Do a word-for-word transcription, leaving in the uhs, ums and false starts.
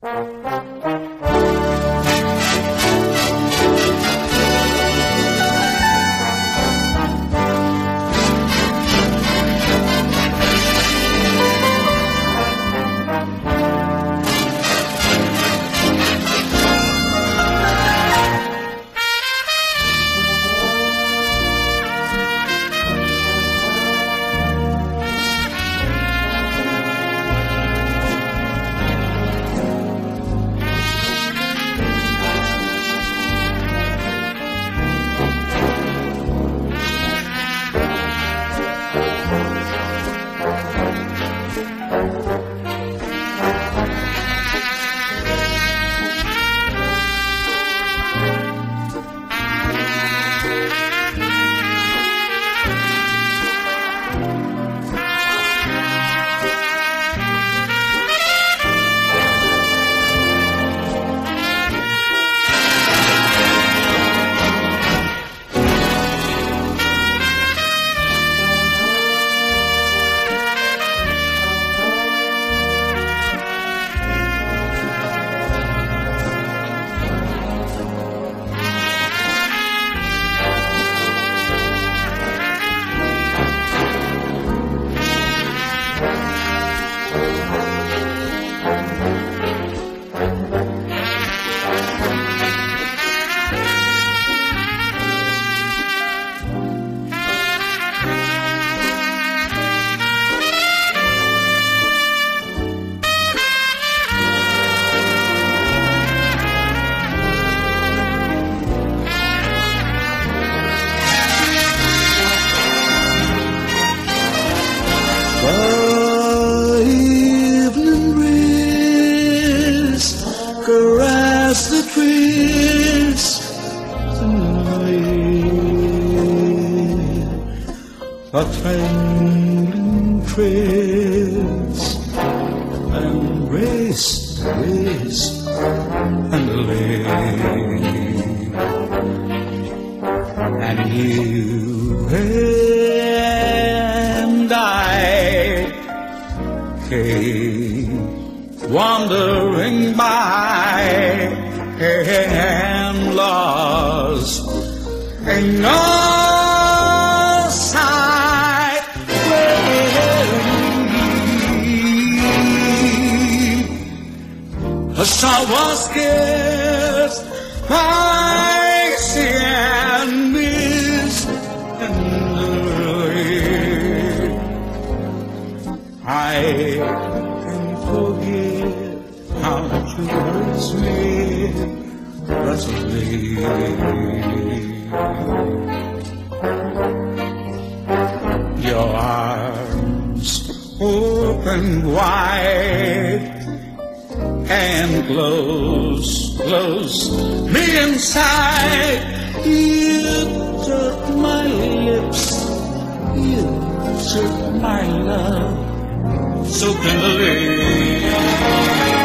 The evening breeze caress the trees tenderly. The trembling trees embrace the breeze tenderly, and you and I came wandering by and lost in your sight. A star was scarce, I see and miss tenderly. I can forget how you hurt me presently. Your arms open wide and close, close me inside. You took my lips, you took my love so tenderly.